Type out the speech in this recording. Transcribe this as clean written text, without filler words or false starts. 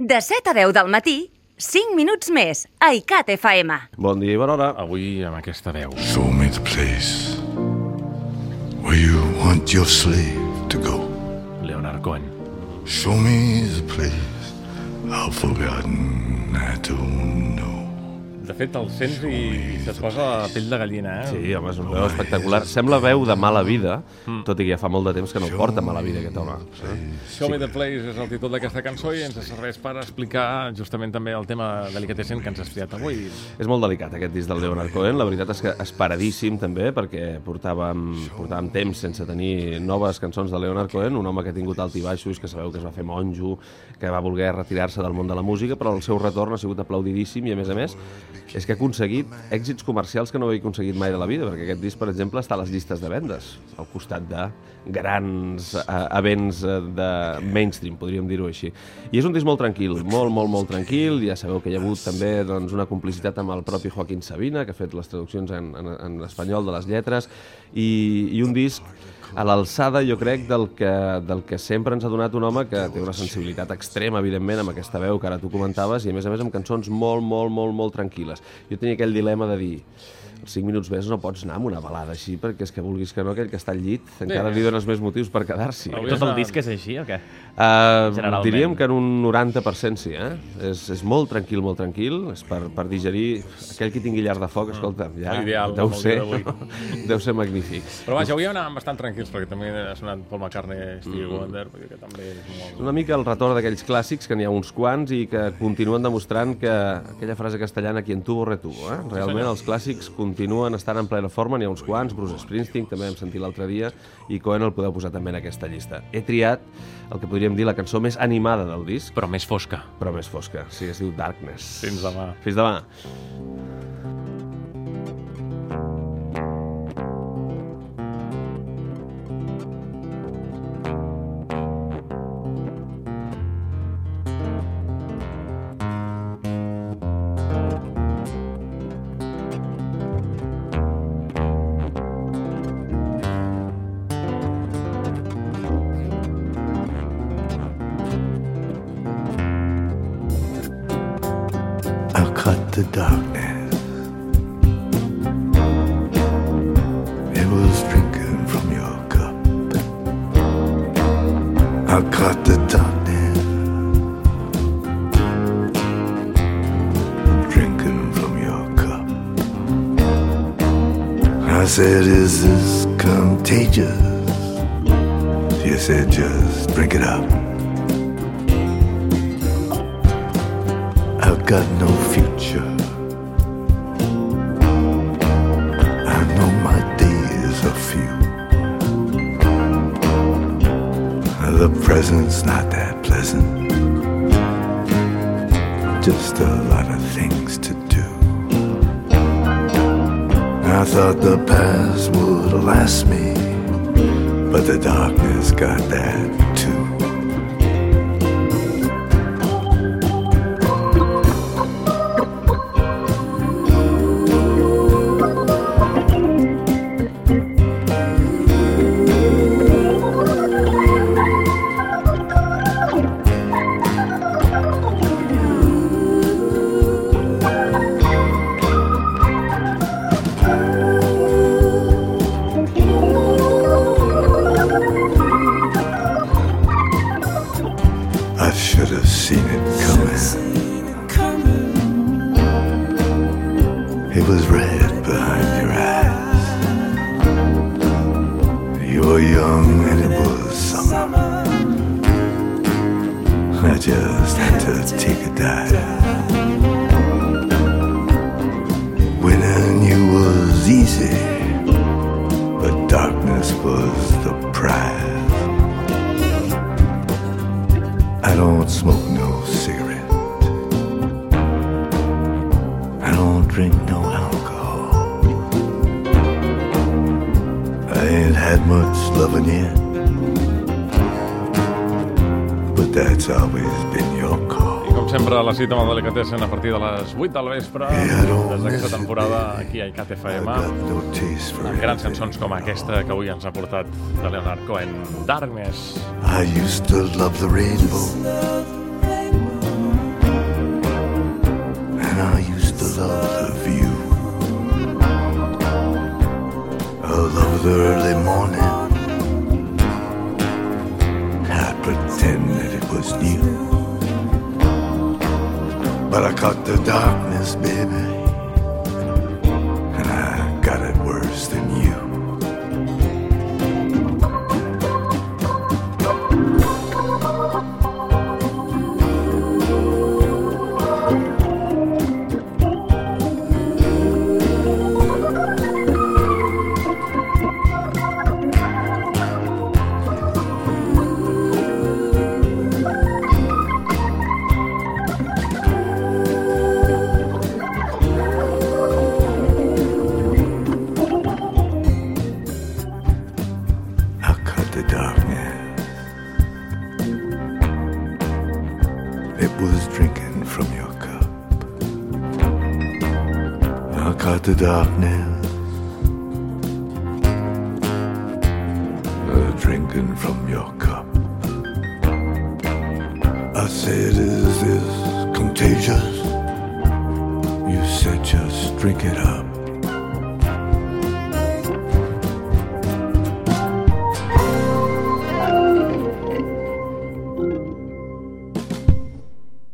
De 7 a 10 del matí, 5 minuts més a ICAT FM. Bon dia i bona hora. Avui amb aquesta veu. Show me the place where you want your slave to go. Leonard Cohen. Show me the place how forgotten I don't know. De fet, el sents i se't posa la pell de gallina, eh? Sí, home, és una veu espectacular. Sembla veu de mala vida, tot i que ja fa molt de temps que no porta mala vida aquest home. Show Me the Place és el títol d'aquesta cançó i ens serveix per explicar justament també el tema delicatessen que ens has triat avui. És molt delicat aquest disc del Leonard Cohen, la veritat és que esperadíssim també, perquè portàvem temps sense tenir noves cançons de Leonard Cohen, un home que ha tingut altibaixos, que sabeu que es va fer monjo, que va voler retirar-se del món de la música, però el seu retorn ha sigut aplaudidíssim i, a més, és que ha aconseguit èxits comercials que no havia aconseguit mai de la vida, perquè aquest disc, per exemple, està a les llistes de vendes, al costat de grans events de mainstream, podríem dir-ho així. I és un disc molt tranquil, molt tranquil. Ja sabeu que hi ha hagut també una complicitat amb el propi Joaquín Sabina, que ha fet les traduccions en espanyol de les lletres, i un disc a l'alçada, jo crec, del que sempre ens ha donat un home que té una sensibilitat extrema, evidentment, amb aquesta veu que ara tu comentaves, i a més amb cançons molt tranquil·les. Jo tenia aquell dilema de dir, als 5 minuts més no pots anar amb una balada així, perquè és que vulguis que no, aquell que està al llit encara li dones més motius per quedar-s'hi. Tot el disc és així, o què? Diríem que en un 90% sí, eh? És molt tranquil, és per digerir. Aquell que tingui llar de foc, escolta, ja deu ser magnífic. Però vaja, avui anàvem bastant tranquils, perquè també ha sonat Paul McCartney, Stevie Wonder, perquè també és molt... Una mica el retorn d'aquells clàssics, que n'hi ha uns quants, i que continuen demostrant que aquella frase castellana, quien tuvo retuvo, eh? Realment els clàssics continuen estant en plena forma, n'hi ha uns quants, Bruce Springsteen, també vam sentir l'altre dia, i Cohen el podeu posar també en aquesta llista. He triat el que podríem dir la cançó més animada del disc. Però més fosca. Sí, es diu Darkness. Fins demà. Fins demà. Cut the darkness. It was drinking from your cup. I cut the darkness. Drinking from your cup. I said, is this contagious? You said, just drink it up. I've got no future. I know my days are few. The present's not that pleasant. Just a lot of things to do. I thought the past would last me, but the darkness got that too. Should have seen it coming. It was red behind your eyes. You were young and it was summer. I just had to take a dive. Winning you was easy, but darkness was the prize. I don't smoke no cigarette. I don't drink no alcohol. I ain't had much loving yet, but that's always been your call. I com sempre, a la cita amb el Delicatessen a partir de les 8 del vespre, des d'aquesta temporada aquí a ICAT FM, amb grans cançons com aquesta que avui ens ha portat de Leonard Cohen, Darkness. I used to love the rainbow. the early morning. I'd pretend that it was new, but I caught the darkness, baby, and I got it worse than you. The darkness, drinking from your cup. I said, is this contagious? You said, just drink it up.